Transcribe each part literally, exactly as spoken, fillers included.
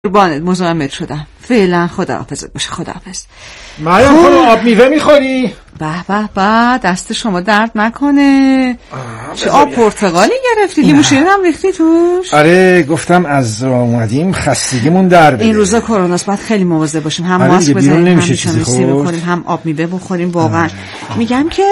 قربانت مزاحمت شدم. فعلا خداحافظت باشه. خداحافظ. مریم خانم آب میوه میخوری؟ به به به دست شما درد نکنه. چه آب پرتقالی گرفتی؟ لیمو شیرین هم ریختی توش؟ آره گفتم از اومدیم خستگیمون در بده. این روزا کروناست باید خیلی مواظب باشیم. هم آره ماسک بزنیم، هم نمیشه چیزی بخوریم، هم آب میوه بخوریم. واقعا میگم که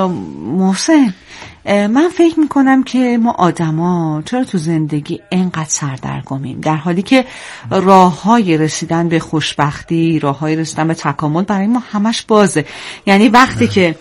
محسن، من فکر میکنم که ما آدما چرا تو زندگی اینقدر سردرگمیم، در حالی که راههای رسیدن به خوشبختی، راههای رسیدن به تکامل برای ما همش بازه. یعنی وقتی که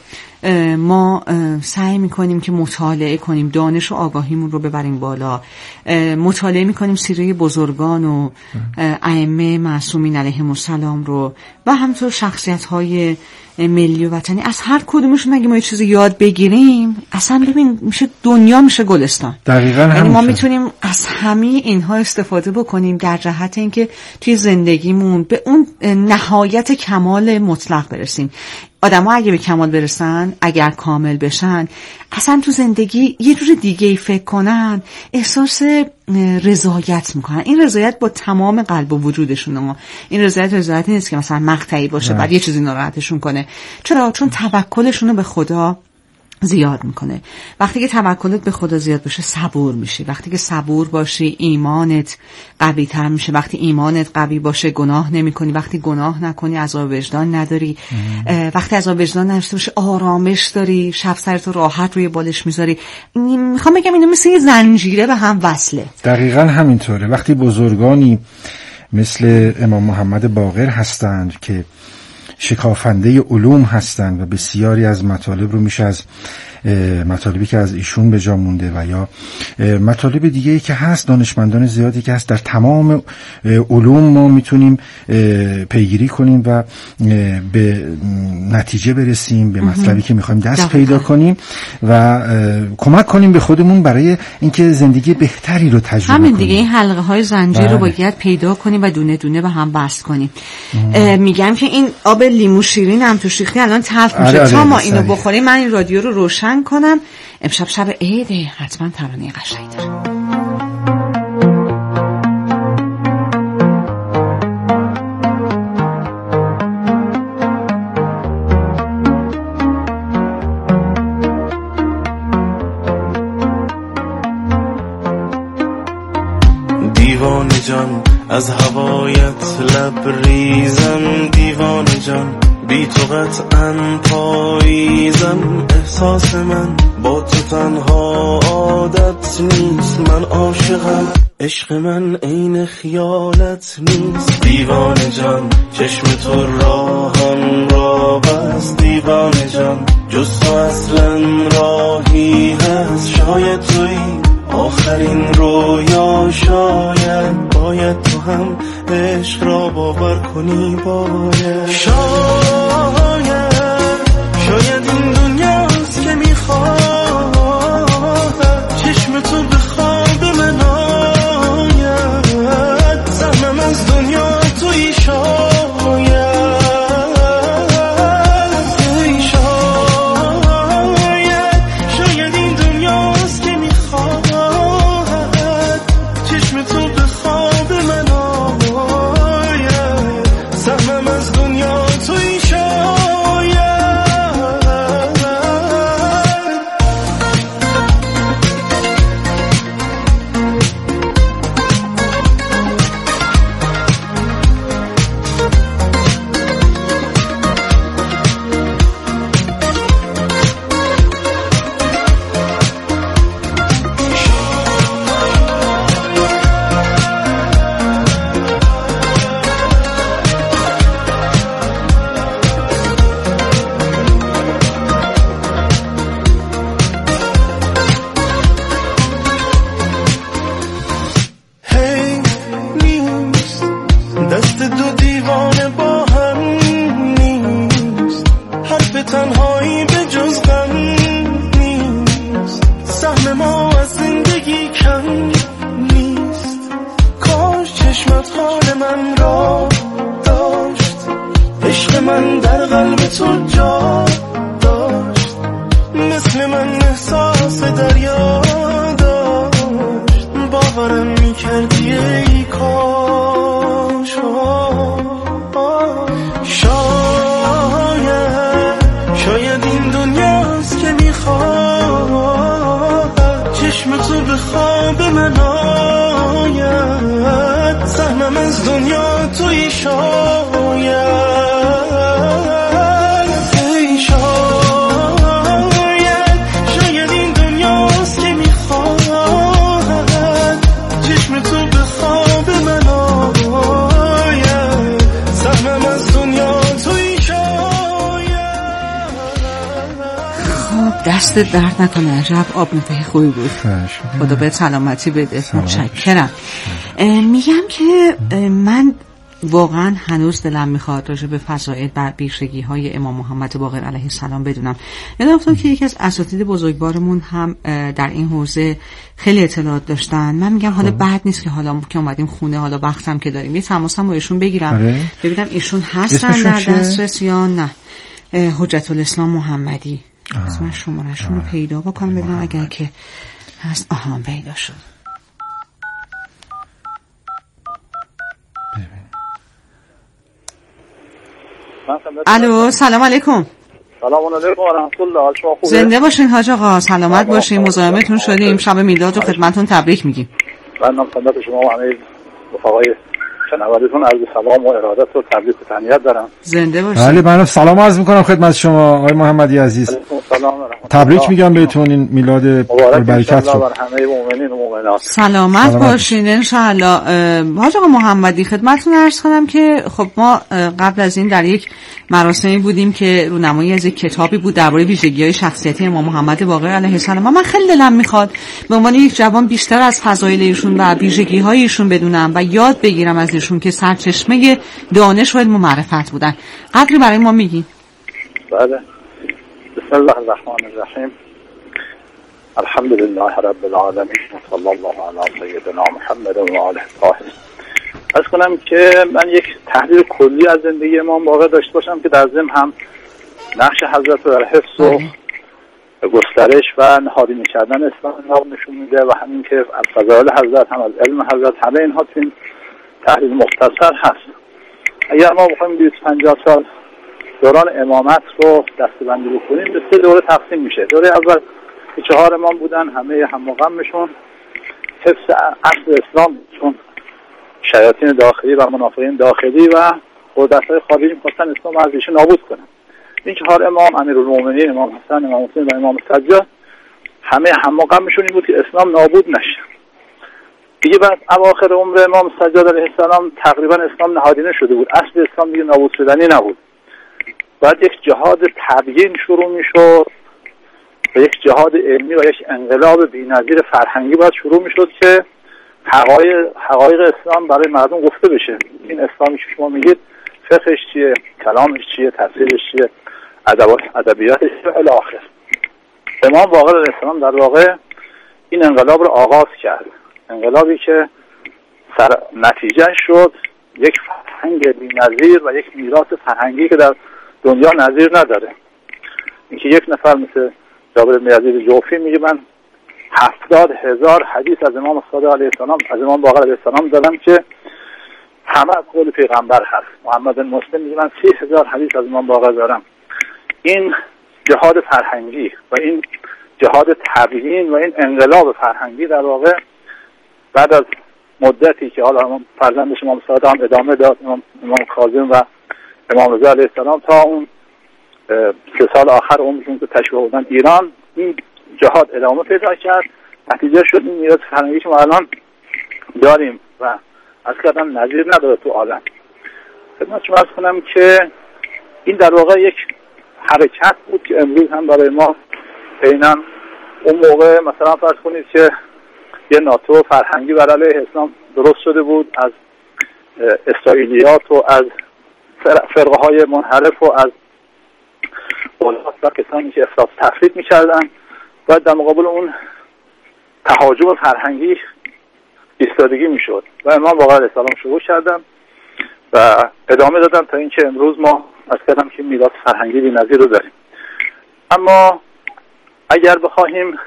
ما سعی میکنیم که مطالعه کنیم، دانش و آگاهیمون رو ببریم بالا، مطالعه میکنیم سیره بزرگان و ائمه معصومین علیهم السلام رو و همینطور شخصیت‌های ملی و وطنی، از هر کدومشون اگه ما یه چیزی یاد بگیریم، اصلا ببین میشه دنیا میشه گلستان. دقیقاً همین. یعنی ما میتونیم از همه اینها استفاده بکنیم در جهت اینکه توی زندگیمون به اون نهایت کمال مطلق برسیم. آدم‌ها اگه به کمال برسن، اگر کامل بشن، اصلا تو زندگی یه جور دیگه‌ای فکر کنن، احساس رضایت میکنن. این رضایت با تمام قلب و وجودشون. این رضایت رضایتی نیست که مثلا مقطعی باشه بعد یه چیزی ناراحتشون کنه. چرا؟ چون توکلشون رو به خدا زیاد میکنه. وقتی که توکلت به خدا زیاد باشه صبور میشی. وقتی که صبور باشی ایمانت قوی تر میشه. وقتی ایمانت قوی باشه گناه نمیکنی. وقتی گناه نکنی عذاب وجدان نداری. وقتی عذاب وجدان نداشته باشی آرامش داری، شب سرت راحت روی بالش میذاری. میخوام بگم اینو مثل یه زنجیره به هم وصله. دقیقاً همینطوره. وقتی بزرگانی مثل امام محمد باقر هستند که شکافنده علوم هستند و بسیاری از مطالب رو میشه از مطالبی که از ایشون به جا مونده و یا مطالب دیگه‌ای که هست، دانشمندان زیادی که هست در تمام علوم ما میتونیم پیگیری کنیم و به نتیجه برسیم، به مطلبی که میخوایم دست پیدا کنیم و کمک کنیم به خودمون برای اینکه زندگی بهتری رو تجربه کنیم. همین دیگه، این حلقه های زنجیر رو باید پیدا کنیم و دونه دونه به هم بست کنیم. میگم که این آب لیمو شیرین هم تو شیختی الان تلخ میشه. تا ما اینو بخوریم من این رادیو رو روشن کنم. امشب شب عیده، حتما ترانه قشنگی داره. دیوانه جان از هوایت لبریزم، دیوانه جان بی تو قطعاً پاییزم. احساس من با تو تنها عادت نیست، من عاشقم، عشق من عین خیالت نیست. دیوانه جان چشم تو راهم را بست، دیوانه جان جز تو اصلا راهی هست. شاید توی آخرین رویا، شاید باید تو هم عشق را باور کنی. باید شاید شاید این دنیاست که میخواد چشم تو به خواب من آید. سهمم از دنیا توی شاید توی شاید شاید این دنیاست که میخواد چشم تو به خواب من آید. سهمم از دنیا توی شاید. دست دو دیوانه با هم نیست، حرف تنهایی به جز غم نیست. سهم ما از زندگی کم نیست، کاش چشمت حال من را داشت. عشق من در قلب تو جا داشت، مثل من احساس دریا داشت. باورم میکردی ای کاش خواب من آید، سهمم از دنیا توی شاید، ای شاید شاید این دنیاست که میخواد چشم تو به خواب من آید، سهمم از دنیا توی شاید. خب دست درد نکنه، عجب آب میوه خوبی بود، خدا به سلامتی بده. متشکرم. میگم که من واقعا هنوز دلم میخواد راجع به فضائل بر بیشگی های امام محمد باقر علیه السلام بدونم. یادم افتاد که یکی از اساتید بزرگوارمون هم در این حوزه خیلی اطلاعات داشتن. من میگم حالا بد نیست که حالا که اومدیم خونه، حالا وقتم که داریم یه تماسم با ایشون بگیرم. آره. ببینم ایشون هستن در دسترس یا نه. حجت الاسلام محمدی. از من شماره‌شون رو پیدا بکنم ببینم اگر که هست. آها پیدا شد. الو سلام علیکم. سلام علیکم و رحمت الله. شما خوبه؟ زنده باشین حاج آقا، سلامت باشین. مزاحمتون شدیم. شب میلاد رو خدمتتون تبریک میگیم. من خدمت شما و همه رفقای شنوندگان عرض سلام و ارادت و تبریک و تهنیت دارم. زنده باشین. بله من سلام عرض میکنم خدمت شما آقای محمدی عزیز. سلام و رحمت. تبریک میگم بهتون این میلاد پربرکت رو. بر همه مؤمنین و مؤمنات. سلامت باشین ان شاء الله. حاج آقا محمدی خدمتتون عرض کنم که خب ما قبل از این در یک مراسمی بودیم که رونمایی از یک کتابی بود درباره ویژگی‌های شخصیتی امام محمد باقر علیه السلام. من خیلی دلم میخواد به عنوان یک جوان بیشتر از فضایل ایشون و ویژگی‌های ایشون بدونم و یاد بگیرم از ایشون که سرچشمه دانش و علم و معرفت بودن. قدری برای ما میگین؟ بله. بسم الله الرحمن الرحیم. الحمد لله رب العالمین و صلی الله علی سیدنا محمد و آله الطاهرین. از کنم که من یک تحلیل کلی از زندگی امام باقر داشته باشم که در ضمن هم نقش حضرت در حفظ و گسترش و نهادینه کردن اسلام نشون میده و همین که از فضائل حضرت هم از علم حضرت همه اینها تو این تحلیل مختصر هست. اگر ما بخوایم بیست پنجاه سال دوران امامت رو دسته‌بندی بکنیم به سه دوره تقسیم میشه. دوره اول که چهار امام بودن، همه هم و غمشون حفظ اصل اسلام، چون شیاطین داخلی و منافقین داخلی و قدرت‌های خارجی می‌خواستن اسلام رو از ریشه نابود کنن. این چهار امام، امیرالمومنین، امام حسن، امام حسین و امام سجاد، همه هم و غمشون این بود که اسلام نابود نشه. دیگه بعد اواخر عمر امام سجاد علیه السلام تقریبا اسلام نهادینه شده بود، اصل اسلام دیگه نابود شدنی نبود. بعد یک جهاد تبیین شروع می‌شد و یک جهاد علمی و یک انقلاب بی‌نظیر فرهنگی باید شروع می‌شد که حقایق حقایق اسلام برای مردم گفته بشه. این اسلامی که شما میگید فقهش چیه، کلامش چیه، تفسیرش چیه، ادب ادبیاتش چیه الی آخر. امام باقر علیه السلام در واقع این انقلاب رو آغاز کرد. انقلابی که سر نتیجه شد یک فرهنگ بی‌نظیر و یک میراث فرهنگی که در دنیا نظیر نداره. اینکه یک نفر مثل جابر بن یزید جوفی میگه من هفتاد هزار حدیث از امام صادق علیه السلام از امام باقر علیه السلام دادم که همه از قول پیغمبر هست. محمد بن مسلم میگه من سی هزار حدیث از امام باقر دارم. این جهاد فرهنگی و این جهاد تبیین و این انقلاب فرهنگی در واقع بعد از مدتی که حالا فرزندش امام صادق هم ادامه داد، امام, امام کاظم و امام رضا علیه السلام تا اون سه سال آخر عمرشون که تشریف بردن ایران، این جهاد ادامه پیدا کرد. نتیجه شد این میراث فرهنگی که ما الان داریم و از کردن نظیر نداره تو عالم. خدمت شما عرض کنم که این در واقع یک حرکت بود که امروز هم برای ما عیناً اون موقع مثلا فرض کنید که یه ناتو فرهنگی بر علیه اسلام درست شده بود از اسرائیلیات و از فرقه های منحرف و از اولاد و کسانی که افراط تفرید میکردن، باید در مقابل اون تهاجم فرهنگی ایستادگی میشد و امام باقر علیه السلام شروع کردن و ادامه دادن تا اینکه امروز ما از کردم که میراث فرهنگی بی‌نظیر رو داریم. اما اگر بخواهیم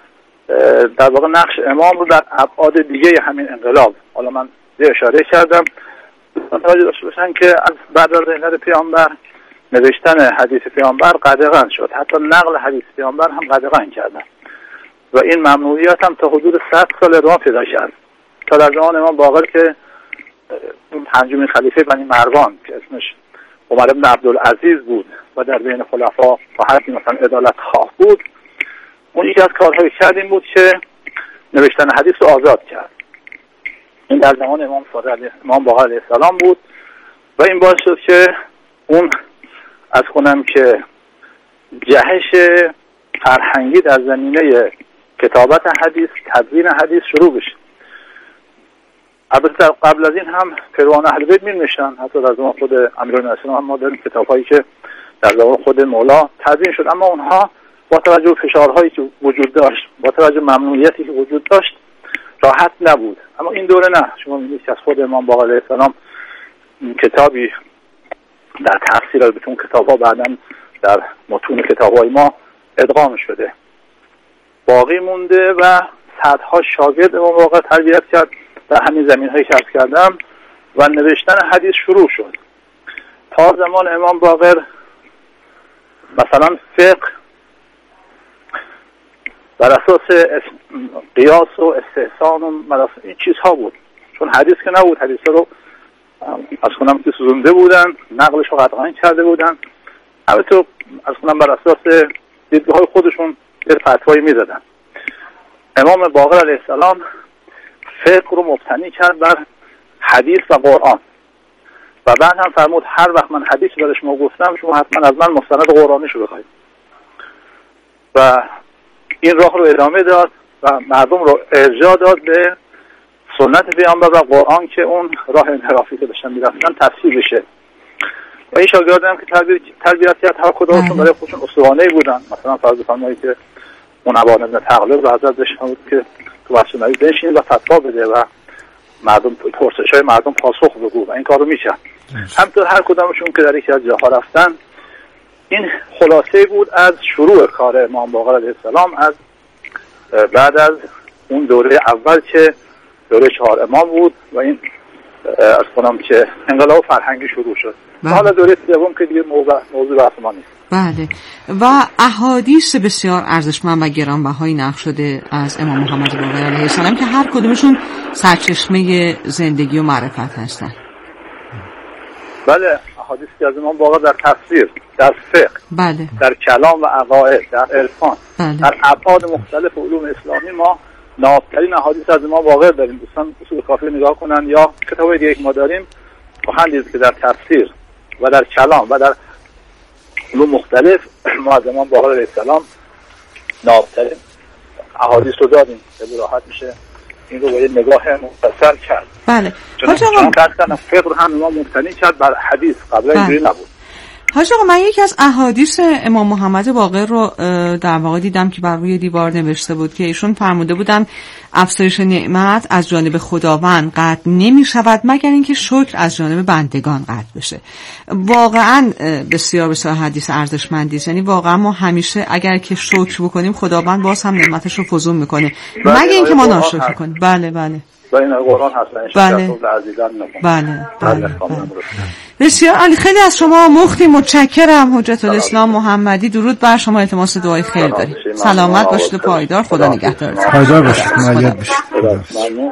در واقع نقش امام رو در ابعاد دیگه همین انقلاب، حالا من یه اشاره کردم، توجه داشته باشن که از بعد از رحلت پیامبر نوشتن حدیث پیامبر قدغن شد، حتی نقل حدیث پیامبر هم قدغن کردن و این ممنوعیت هم تا حدود صد سال ادامه پیدا کرد تا در زمان امام باقر که اون پنجمین خلیفه بنی مروان که اسمش عمر بن عبدالعزیز بود و در بین خلفا و حتی مثلا عدالت خواه بود، اون یکی از کارهای کرد این بود که نوشتن حدیث رو آزاد کرد. این در زمان امام صادق امام باقر علیه السلام بود و این باعث شد که اون از کنم که جهش فرهنگی در زمینه کتابت حدیث، تدوین حدیث شروع بشه. البته قبل از این هم پیروان اهل بیت می‌نوشتن، حتی در زمان خود امیرالمومنین هم ما داریم کتاب‌هایی که در زمان خود مولا تدوین شد، اما اونها با توجه به فشارهایی که وجود داشت، با توجه به ممنوعیتی که وجود داشت راحت نبود. اما این دوره نه، شما می‌بینید که از خود امام باقر علیه السلام کتابی در تفسیر البته اون کتاب‌ها بعداً در متون کتاب‌های ما ادغام شده، باقی مونده و صدها شاگرد امام باقر تربیت کرد در همین زمین‌هایی که عرض کردم و نوشتن حدیث شروع شد. تا زمان امام باقر مثلا فقه بر اساس قیاس و استحسان و مراسم این چیزها بود، چون حدیث که نبود، حدیث رو از کنم که سوزونده بودن، نقلش رو قطعاً کرده بودن، البته از کنم بر اساس دیدگاه‌های خودشون یه فتوایی می‌زدن. امام باقر علیه السلام فقه رو مبتنی کرد بر حدیث و قرآن و بعد هم فرمود هر وقت من حدیث برای شما گفتم شما حتما از من مستند قرآنیش رو بخواید و این راه رو ادامه داد و مردم رو ارجاع داد به سنت پیامبر و قرآن که اون راه انحرافی که داشتن میرفتن تفسیر بشه. و این شاگردان که تربیت تربیت کرد هر کدومشون برای خودشون اسطوانه‌ای بودن. مثلا فرض فرمایید که اون ابان ابن تغلب رو حضرت بهش بود که تو واسطه‌ای بنشین و فتوا بده و مردم پرسش‌های مردم پاسخ بگو و این کارو می‌کرد. همینطور هر کدومشون که در یکی از جاها رفتن، این خلاصه بود از شروع کار امام باقر علیه السلام از بعد از اون دوره اول که دوره چهار امام بود و این از کنم که انقلاب فرهنگی شروع شد. بله. حالا دوره سوم که دیگه موضوع موضوع بحث ما نیست. بله. و احادیث بسیار ارزشمند و گرانبهایی نقل شده از امام محمد باقر علیه السلام که هر کدومشون سرچشمه زندگی و معرفت هستن. بله، احادیثی که از امام باقر در تفسیر، در فقه، بله، در کلام و عقاید، در عرفان، بله، در ابعاد مختلف علوم اسلامی ما نابترین احادیث از امام باقر داریم. دوستان اصول کافی نگاه کنن یا کتابای دیگه که ما داریم خواهند دید که در تفسیر و در کلام و در علوم مختلف ما از امام باقر علیه السلام نابترین احادیث رو داریم. خیلی راحت میشه این رو با یه نگاه مختصر کرد. بله. چون قطعا فقه رو هم امام مبتنی کرد بر حدیث، قبلا اینجوری نبود. حاج آقا، من یکی از احادیث امام محمد باقر رو در واقع دیدم که بر روی دیوار نوشته بود که ایشون فرموده بودن افزایش نعمت از جانب خداوند قطع نمی شود مگر اینکه شکر از جانب بندگان قطع بشه. واقعا بسیار بسیار حدیث ارزشمندی است. یعنی واقعا ما همیشه اگر که شکر بکنیم خداوند باز هم نعمتش رو فزون میکنه مگر اینکه ما ناشکر کنیم. بله بله. و این قرآن هست. بله. بله. بله. بسیار علی، خیلی از شما مختیم، متشکرم. حجت الاسلام محمدی، درود بر شما، التماس دعای خیر داریم. سلامت باشید و پایدار، خدا نگهدارتون. پایدار باشید، مؤید باشید. ممنون.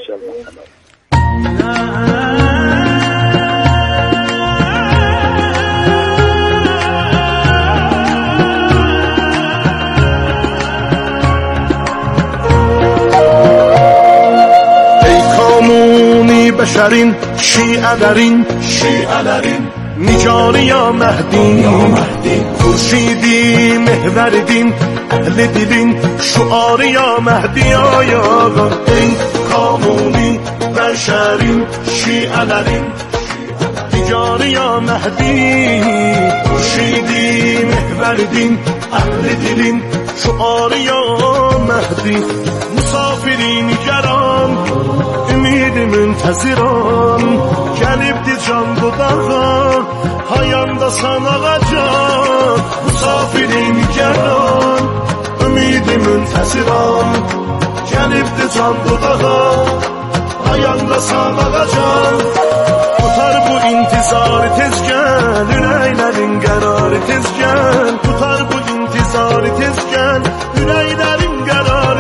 بشرین شیعه درین شیعه درین نجاری یا مهدی خورشیدی محور دین اهل دلین شعار یا مهدی آیا ای قانونی بشرین شیعه درین نجاری یا مهدی خورشیدی محور دین اهل دلین شعار یا مهدی مسافرین گران امید منتظران gelip de can dudağa hayanda sana can misafirin gelen ümidi münteziran gelip de can dudağa hayanda sana can tutar bu intizarı tez gel yüreğlerin kararı tez gel tutar bu intizarı tez gel yüreğlerin kararı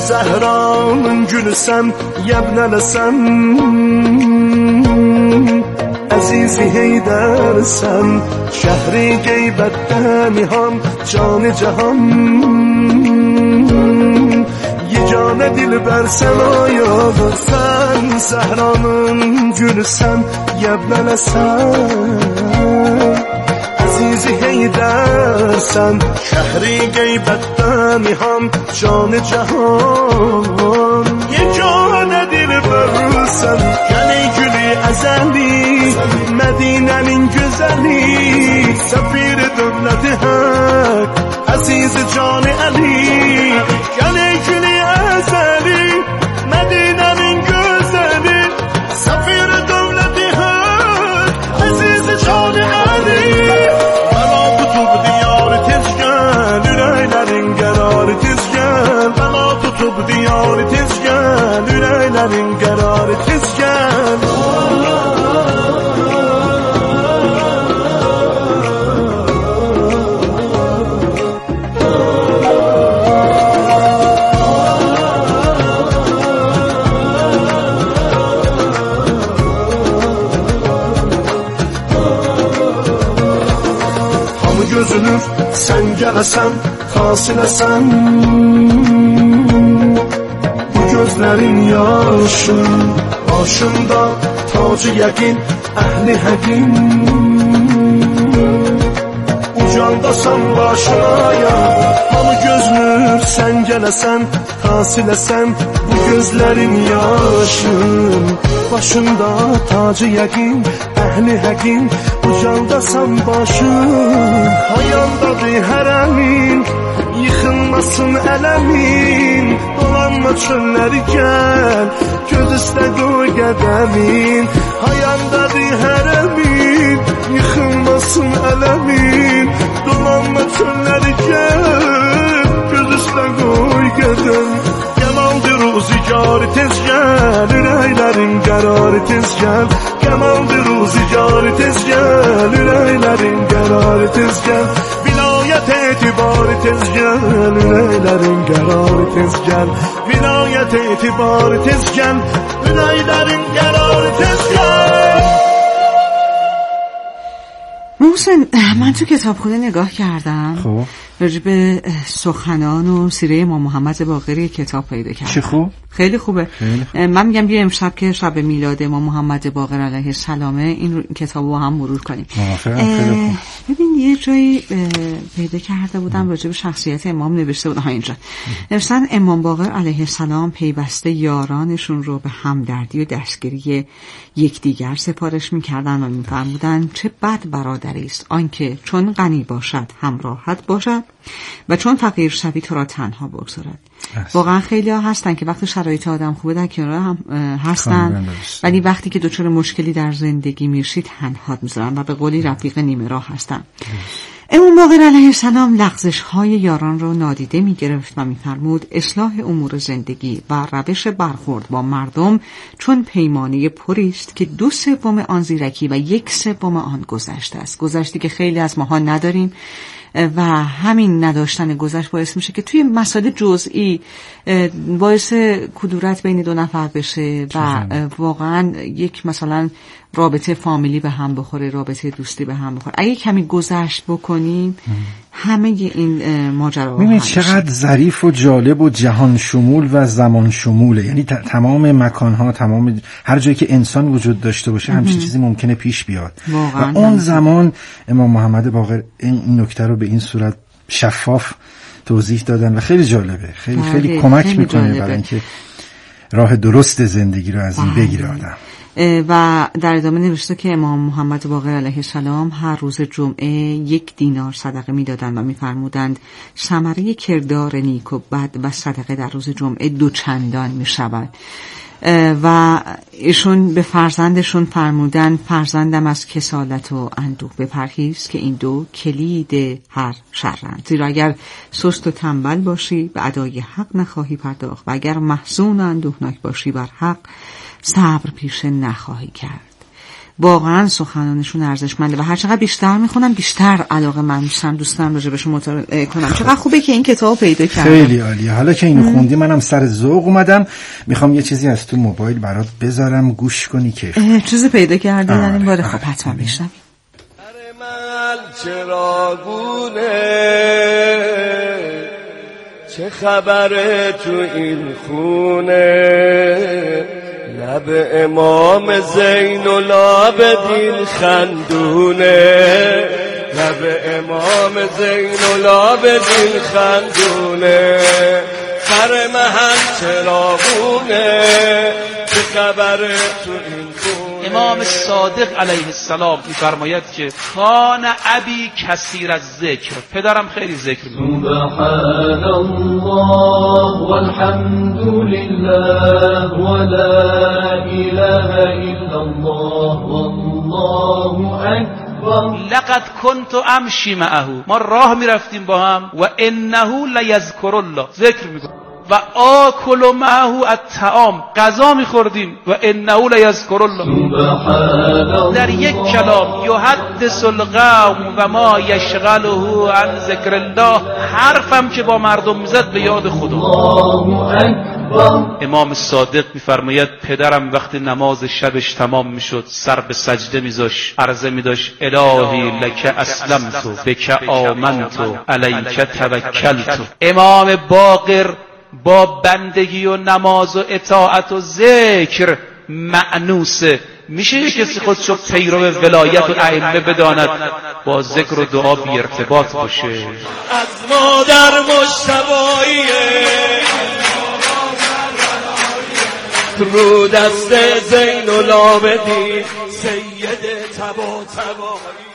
Zəhranın gülüsən, yəbnələsən, əzizi heydərsən, şəhri qeybətdən nihan, canı cahan, yeganə dilbər sən ayağı, sən Zəhranın gülüsən, yəbnələsən, əzizi heydərsən, şəhri qeybətdən nihan, canı cahan, yeganə dilbərsən, gəl gülü əzəli, Mədinənin gözəli, səfir dövləti haqq, əzizi canı Əli, gəl gülü əzəli, Mədinənin gözəli, səfir dövləti haqq, əzizi canı Əli. Bəla tutub diyarı tez gəl, ürəklərin qərarı tez gəl, bəla tutub diyarı tez gəl, ürəklərin qərarı tez gəl. Gözünür, sən gələsən, xasiləsən, bu gözlərin yaşın, başında tacı yəqin, əhli həqin, ucandasan başına ya, hamı gözünür, sən gələsən, xasiləsən, bu gözlərin yaşın, başında tacı yəqin, əhli həqin, ucandasan başın, hayandadır hərəmin, yıxılmasın ələmin, dolanma çölləri gəl, göz üstə qoy qədəmin, hayandadır hərəmin, yıxılmasın ələmin, dolanma çölləri gəl, göz üstə qoy qədəm. Qəmaldır ruzigarı tez gəl, ürəklərin qərarı tez gəl, Qəmaldır ruzigarı tez gəl, ürəklərin qərarı tez gəl, vilayət etibarı tez gəl, ürəklərin qərarı tez gəl, vilayət etibarı tez gəl, ürəklərin qərarı tez gəl. محسن، من تو کتابخونه نگاه کردم، خب راجع به سخنان و سیره امام محمد باقری کتاب پیدا کردم. چه خوب؟ خیلی خوبه. خیلی خوب. من میگم بیا امشب که شب میلاد امام محمد باقر علیه السلامه این کتاب رو هم مرور کنیم. موافقم. ببین یه جایی پیدا کرده بودم راجع به شخصیت امام نوشته بودم ها اینجا. نوشتن امام باقر علیه السلام پیوسته یارانشون رو به همدردی و دستگیری یکدیگر سفارش میکردن و میفرمودن چه بد برادری است آنکه چون غنی باشد همراهت باشد و چون فقیر شوی تو را تنها بگذارد. واقعا خیلی ها هستن که وقتی شرایط آدم خوبه در کنار هم هستن، ولی وقتی که دچار مشکلی در زندگی میشی تنها میذارن و به قولی رفیق نیمه راه هستن. امام باقر علیه السلام لغزش های یاران رو نادیده میگرفت و میفرمود اصلاح امور زندگی و روش برخورد با مردم چون پیمانه پری است که دو سوم آن زیرکی و یک سوم آن گذشته است. گذشته که خیلی از ماها نداریم و همین نداشتن گذشت باعث میشه که توی مسائل جزئی باعث کدورت بین دو نفر بشه و واقعا یک مثلا رابطه فامیلی به هم بخوره، رابطه دوستی به هم بخوره. اگه کمی گذشت بکنیم همه این ماجرا ببینید چقدر ظریف و جالب و جهان شمول و زمان شموله. یعنی تمام مکانها، تمام هر جایی که انسان وجود داشته باشه همچین چیزی ممکنه پیش بیاد و اون زمان امام محمد باقر این نکته رو به این صورت شفاف توضیح دادن و خیلی جالبه، خیلی خیلی, خیلی کمک خیلی میکنه برای اینکه راه درست زندگی رو از این بگیره آدم. و در ادامه نوشته که امام محمد باقر علیه السلام هر روز جمعه یک دینار صدقه میدادند و میفرمودند ثمره کردار نیک و بد و صدقه در روز جمعه دو چندان میشود. و ایشون به فرزندشون فرمودن فرزندم از کسالت و اندوه بپرهیز که این دو کلید هر شرند، زیرا اگر سست و تنبل باشی به ادای حق نخواهی پرداخت و اگر محزون و اندوهناک باشی بر حق صبر پیشه نخواهی کرد. واقعا سخنانشون ارزشمنده و هر چقدر بیشتر میخونم بیشتر علاقه من میشم، دوستم راجع بهش مطالعه کنم. چقدر خوبه که این کتاب پیدا کردم. خیلی عالیه. حالا که اینو خوندی منم سر ذوق اومدم، میخوام یه چیزی از تو موبایل برات بذارم گوش کنی که چیزی پیدا کردی در این باره. خب حتما بشنویم. چراغونه چه خبره تو این خونه، لب امام زین العابدین خندونه، لب امام زین العابدین خندونه، سر محل چراغونه چه خبره تو این خونه. امام صادق علیه السلام می‌فرماید که کان ابی کثیر از ذکر، پدرم خیلی ذکر می‌کرد. سبحان الله والحمد لله ولا اله الا الله والله اکبر. لقد كنت امشی معه، ما راه میرفتیم با هم و انه لیذکر الله، ذکر می‌کرد. و آکل معه الطعام، غذا میخوردیم و انه لیذکر الله. در یک کلام یحدث القوم و ما یشغله عن ذکر الله، حرفم که با مردم میزد به یاد خدا. امام صادق میفرماید پدرم وقتی نماز شبش تمام میشد سر به سجده میذاش، عرضه میداشت الهی لک اسلمت بک آمنت علیک توکلت. امام باقر با بندگی و نماز و اطاعت و ذکر مأنوسه. میشه کسی خودشو پیرو ولایت و ائمه بداند، با ذکر و دعا بی ارتباط باشه. از مادر مجتباییه رو دست زین العابدین سید تبا تبایی.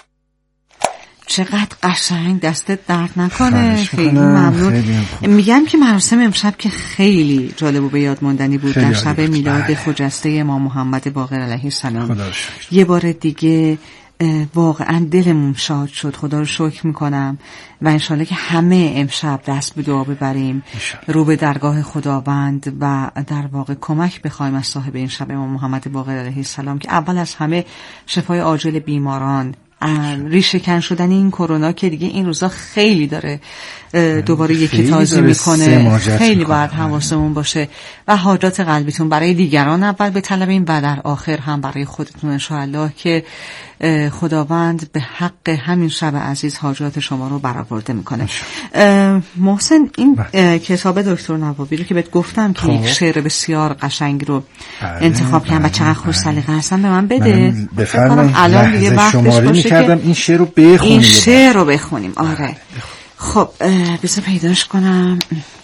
چقدر قشنگ، دستت درد نکنه. خیلی ممنون. میگم که مراسم امشب که خیلی جالب و به یاد ماندنی بود در شب میلاد خجسته امام محمد باقر علیه السلام. یه بار دیگه واقعا دلمون شاد شد. خدا رو شکر میکنم و انشالله که همه امشب دست به دعا ببریم رو به درگاه خداوند و در واقع کمک بخوایم از صاحب این شب امام محمد باقر علیه السلام که اول از همه شفای عاجل بیماران، ریشه‌کن شدن این کرونا که دیگه این روزا خیلی داره دوباره یکی تازه میکنه، خیلی باید حواسمون باشه و حاجات قلبیتون برای دیگران اول به طلبین و در آخر هم برای خودتون انشاءالله که خداوند به حق همین شب عزیز حاجات شما رو برآورده میکنه. محسن این کتاب دکتر نوابی رو که بهت گفتم که یک شعر بسیار قشنگ رو انتخاب کردم و چقدر خوش سلیقه هستن، به من بده. بفرمایید. الان دیگه وقتش باشه که این شعر رو بخونیم. این شعر رو بخونیم. آره خب بذار پیداش کنم.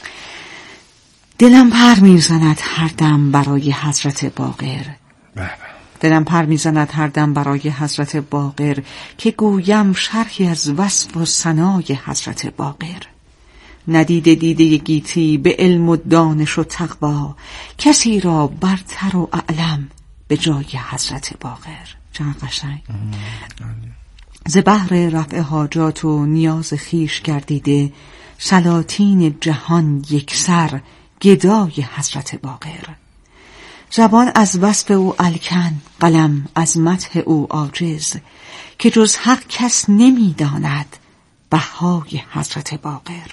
دلم پر میزند هر دم برای حضرت باقر، دلم پر میزند هر دم برای حضرت باقر که گویم شرحی از وصف و ثنای حضرت باقر. ندیده دیده گیتی به علم و دانش و تقوا، کسی را برتر و اعلم به جای حضرت باقر. چقدر قشنگ. ز بحر رفع حاجات و نیاز خیش گردیده، سلاطین جهان یکسر گدای حضرت باقر. زبان از وصف او الکن، قلم از مدح او عاجز، که جز حق کس نمیداند بهای حضرت باقر.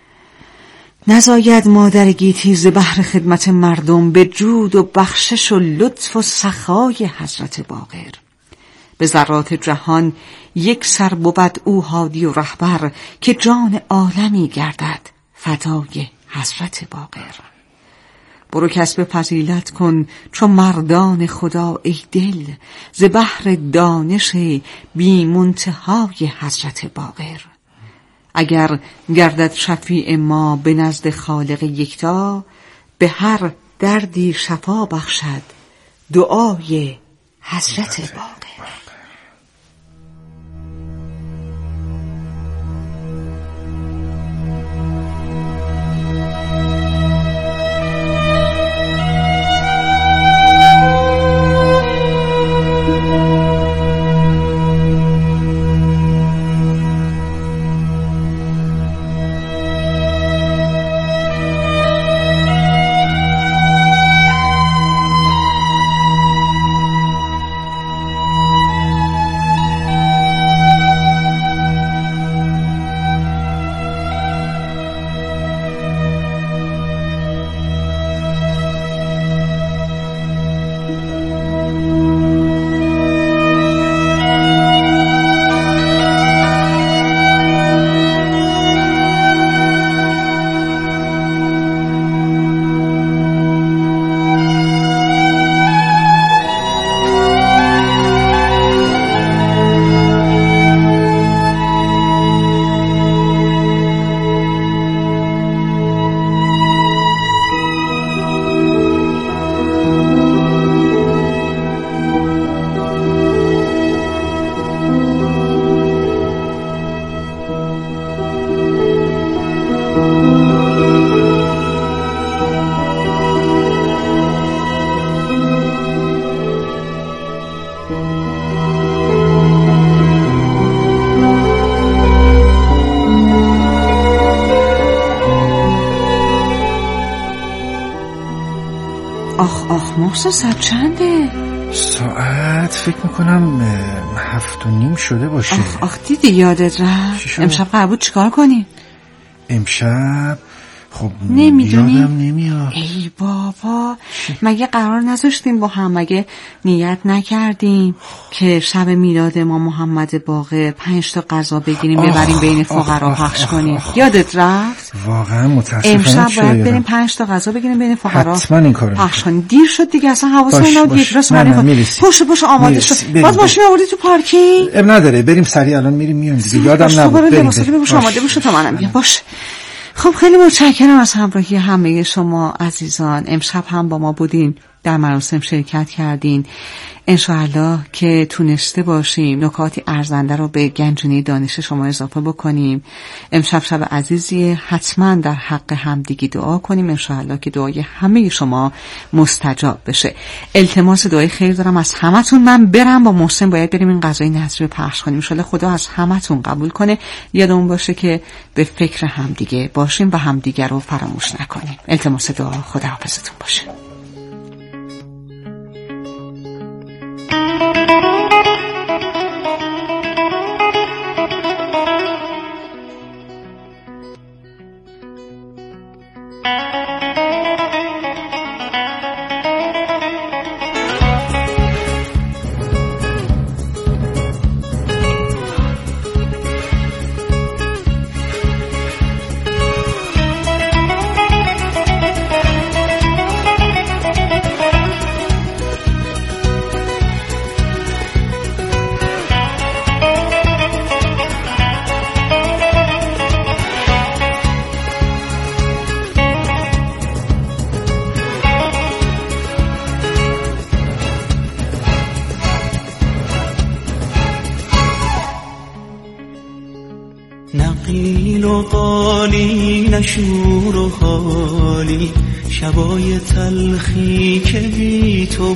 نزاید مادر گیتی ز بحر خدمت مردم، به جود و بخشش و لطف و سخای حضرت باقر. به ذرات جهان یک سر بود او هادی و رهبر، که جان عالمی گردد فدای حضرت باقر. برو کسب فضیلت کن چو مردان خدا ای دل، ز بحر دانش بی منتهای حضرت باقر. اگر گردد شفیع ما به نزد خالق یکتا، به هر دردی شفا بخشد دعای حضرت باقر. آخ آخ محسن ساعت چنده؟ ساعت فکر میکنم هفت و نیم شده باشه. آخ آخ دیدی یادت رفت امشب قرار بود چیکار کنی؟ امشب خب نمیدونی؟ یادم نمیاد. ای بابا مگه قرار نذاشتیم با هم، مگه نیت نکردیم که شب میلاد ما محمد باقر پنج تا غذا بگیریم ببریم بین فقرا پخش کنیم؟ یادت رفت؟ واقعا متاسفم. امشب باید بریم پنج تا غذا بگیریم بین فقرا حتما این کارو پخش کنیم. دیر شد دیگه، اصلا حواسم نبود. یک راست من من پشت پشت آماده شد. باز ماشین آوردی تو پارکینگ؟ اب نداره، بریم سریع الان میریم میایم دیگه. یادم نبود. بریم بریم آماده باش تا منم بیام. باش. خب خیلی متشکرم از همراهی همه شما عزیزان. امشب هم با ما بودین، در مراسم شرکت کردین. انشاءالله که تونسته باشیم نکاتی ارزنده رو به گنجینه دانش شما اضافه بکنیم. امشب شب عزیزیه، حتما در حق همدیگه دعا کنیم انشاءالله که دعای همه شما مستجاب بشه. التماس دعای خیر دارم از همتون. من برم با محسن باید بریم این غذای نظری رو پخش کنیم. انشاءالله خدا از همتون قبول کنه. یادمون باشه که به فکر همدیگه باشیم و همدیگه رو فراموش نکنیم. التماس دعا. خداحافظتون باشه. نقیل و قالی نشور و حالی شبای تلخی که بی تو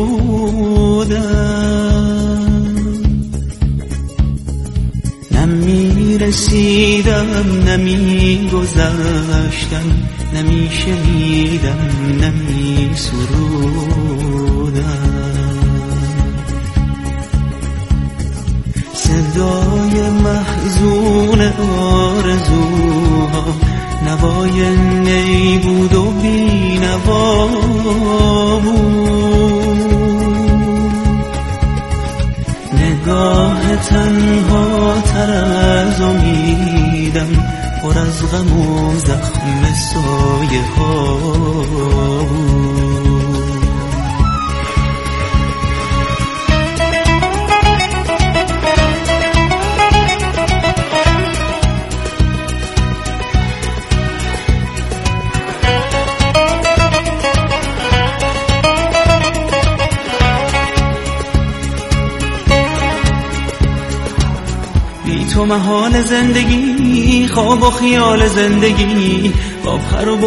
بودم نمی رسیدم نمی گذشتم نمی شنیدم نمی سرودم صدای محزون آرزوها نوای نی بود و بی نوا بود نگاه تنها تر از امیدم پر از غم و زخم سایه ها بود تو محال زندگی خواب و خیال زندگی با پر و